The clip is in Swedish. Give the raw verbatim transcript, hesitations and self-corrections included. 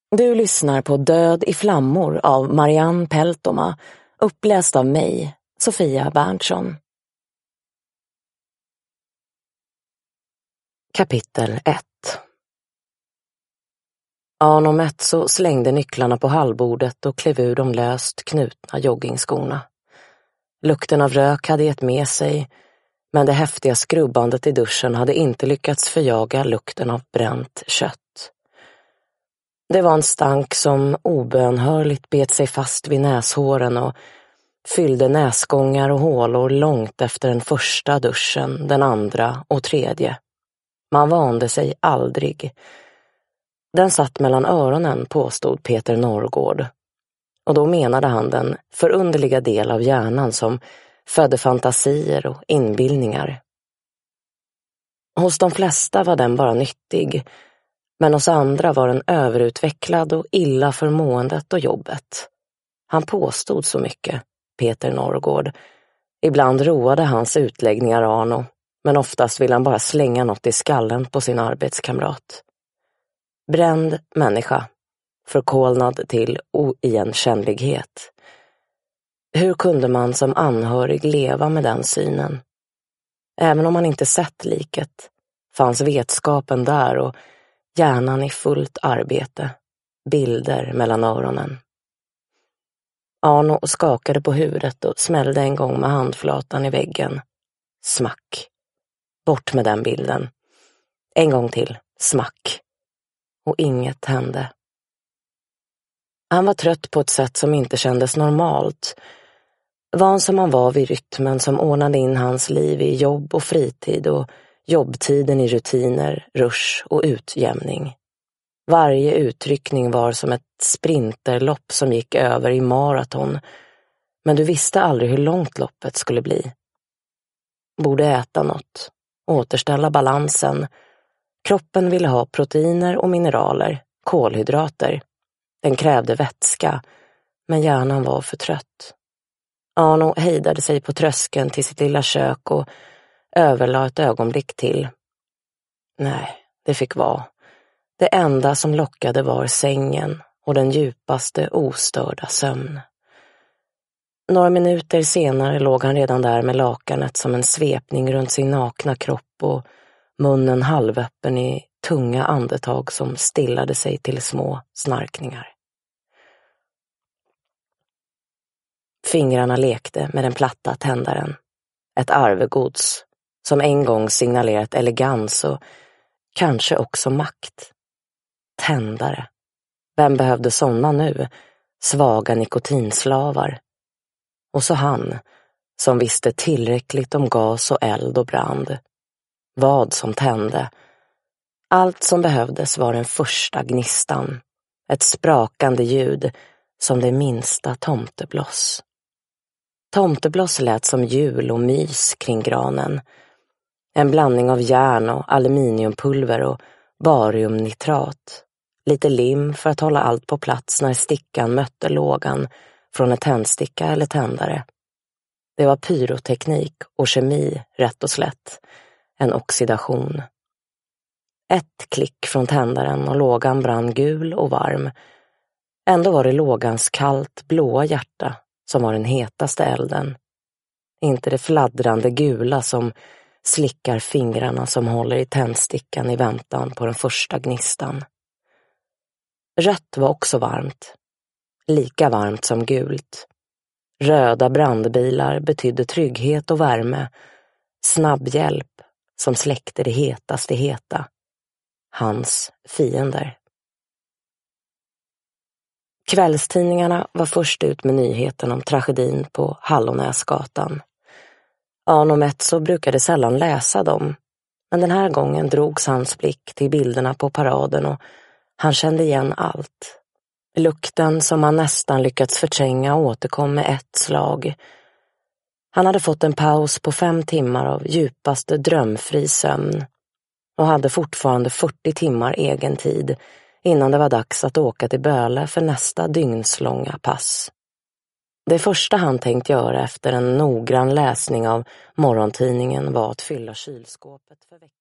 Du lyssnar på Död i flammor av Marianne Peltoma, uppläst av mig, Sofia Berntsson. Kapitel ett. Arno Metso slängde nycklarna på hallbordet och klev ur de löst knutna joggingskorna. Lukten av rök hade gett med sig, men det häftiga skrubbandet i duschen hade inte lyckats förjaga lukten av bränt kött. Det var en stank som obönhörligt bet sig fast vid näshåren och fyllde näsgångar och hålor långt efter den första duschen, den andra och tredje. Man vande sig aldrig. Den satt mellan öronen, påstod Peter Norrgård. Och då menade han den förunderliga del av hjärnan som födde fantasier och inbildningar. Hos de flesta var den bara nyttig, men hos andra var den överutvecklad och illa för måendet och jobbet. Han påstod så mycket, Peter Norrgård. Ibland roade hans utläggningar Arno, men oftast ville han bara slänga något i skallen på sin arbetskamrat. Bränd människa, förkolnad till oigenkännlighet. Hur kunde man som anhörig leva med den synen? Även om man inte sett liket, fanns vetskapen där och hjärnan i fullt arbete, bilder mellan öronen. Arno skakade på huvudet och smällde en gång med handflatan i väggen. Smack. Bort med den bilden. En gång till. Smack. Och inget hände. Han var trött på ett sätt som inte kändes normalt. Van som han var vid rytmen som ordnade in hans liv i jobb och fritid och jobbtiden i rutiner, rush och utjämning. Varje uttryckning var som ett sprinterlopp som gick över i maraton, men du visste aldrig hur långt loppet skulle bli. Borde äta något, återställa balansen. Kroppen ville ha proteiner och mineraler, kolhydrater. Den krävde vätska, men hjärnan var för trött. Arno hejdade sig på tröskeln till sitt lilla kök och överlade ett ögonblick till. Nej, det fick vara. Det enda som lockade var sängen och den djupaste ostörda sömn. Några minuter senare låg han redan där med lakanet som en svepning runt sin nakna kropp och munnen halvöppen i tunga andetag som stillade sig till små snarkningar. Fingrarna lekte med den platta tändaren. Ett arvegods som en gång signalerat elegans och kanske också makt. Tändare. Vem behövde sådana nu? Svaga nikotinslavar. Och så han, som visste tillräckligt om gas och eld och brand. Vad som tände. Allt som behövdes var den första gnistan. Ett sprakande ljud som det minsta tomtebloss. Tomtebloss lät som jul och mys kring granen. En blandning av järn och aluminiumpulver och bariumnitrat. Lite lim för att hålla allt på plats när stickan mötte lågan från ett tändsticka eller tändare. Det var pyroteknik och kemi, rätt och slätt. En oxidation. Ett klick från tändaren och lågan brann gul och varm. Ändå var det lågans kallt blåa hjärta som var den hetaste elden. Inte det fladdrande gula som slickar fingrarna som håller i tändstickan i väntan på den första gnistan. Rött var också varmt. Lika varmt som gult. Röda brandbilar betydde trygghet och värme. Snabb hjälp som släckte det hetaste heta. Hans fiender. Kvällstidningarna var först ut med nyheten om tragedin på Hallonäsgatan. Arno Metso brukade sällan läsa dem, men den här gången drogs hans blick till bilderna på paraden och han kände igen allt. Lukten som han nästan lyckats förtränga återkom med ett slag. Han hade fått en paus på fem timmar av djupaste drömfri sömn och hade fortfarande fyrtio timmar egen tid innan det var dags att åka till Böle för nästa dygnslånga pass. Det första han tänkt göra efter en noggrann läsning av morgontidningen var att fylla kylskåpet för veckan.